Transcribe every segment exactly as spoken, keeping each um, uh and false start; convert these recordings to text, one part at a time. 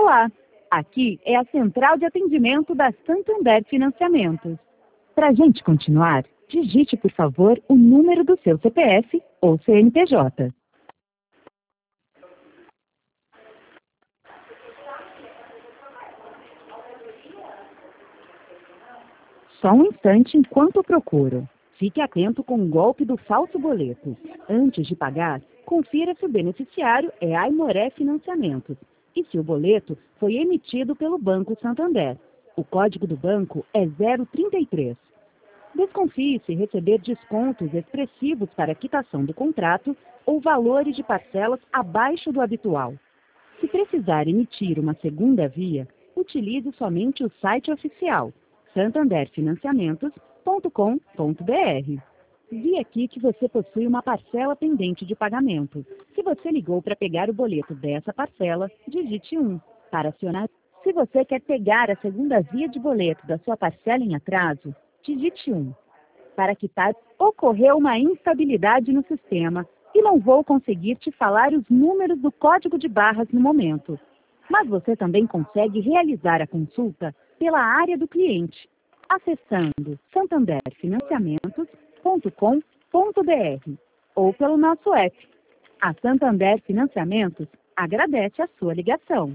Olá, aqui é a Central de Atendimento da Santander Financiamentos. Para a gente continuar, digite, por favor, o número do seu C P F ou C N P J. Só um instante enquanto eu procuro. Fique atento com o golpe do falso boleto. Antes de pagar, confira se o beneficiário é Aimoré Financiamentos e se o boleto foi emitido pelo Banco Santander. O código do banco é zero trinta e três. Desconfie se receber descontos expressivos para quitação do contrato ou valores de parcelas abaixo do habitual. Se precisar emitir uma segunda via, utilize somente o site oficial santander financiamentos ponto com ponto br. Vi aqui que você possui uma parcela pendente de pagamento. Se você ligou para pegar o boleto dessa parcela, digite um. Para acionar, se você quer pegar a segunda via de boleto da sua parcela em atraso, digite um. Para quitar, ocorreu uma instabilidade no sistema e não vou conseguir te falar os números do código de barras no momento. Mas você também consegue realizar a consulta pela área do cliente, acessando santander financiamentos ponto com ponto br ou pelo nosso app. A Santander Financiamentos agradece a sua ligação.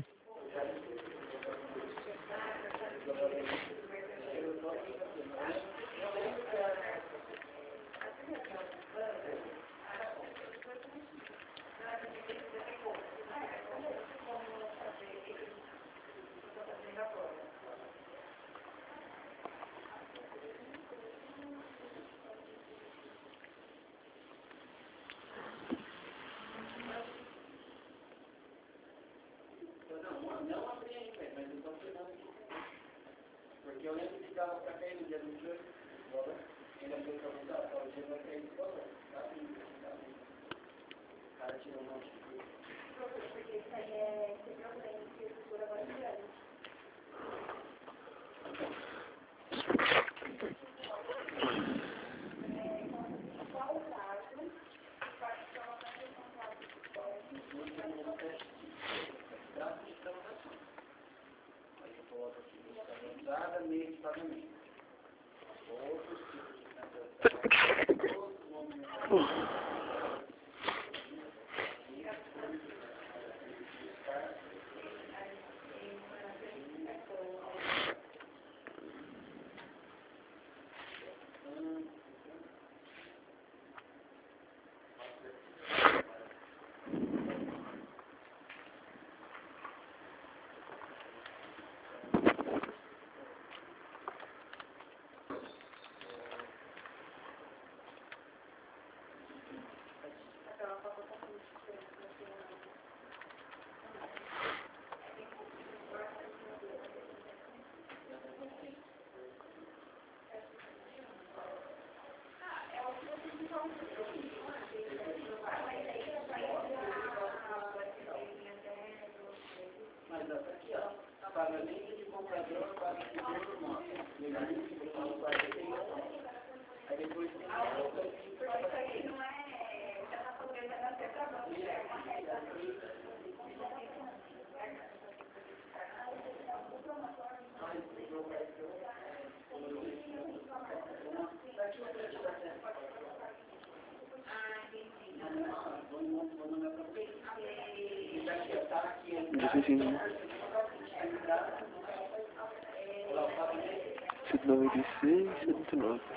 Porque eu lembro que estava para cair no dia vinte e oito, ainda foi para mudar, o dia vai cair no valor. Tá vindo, tá vindo. O cara tirou um monte de coisa. Porque isso aí é esse problema que o futuro agora é grande. Qual o prazo para que ela faça o contrato de transação? Aí eu coloco aqui usada, meio de pagamento. Outros tipos de transação. Outros movimentos. Mas aqui, ó, pagamento de comprador, pagamento de irmão. Aí depois tem a outra. Isso aí não é. Já está podendo até para você. É uma regra. Difícil. cento e noventa e seis, cento e nove.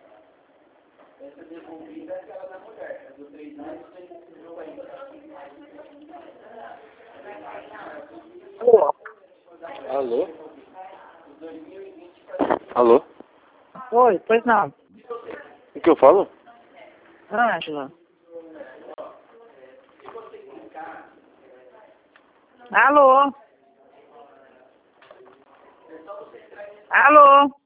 Essa devolvida é aquela da mulher, é do três anos, tem que se ainda. Alô? Alô? Oi, pois não. O que eu falo? Ângela. Alô? Alô?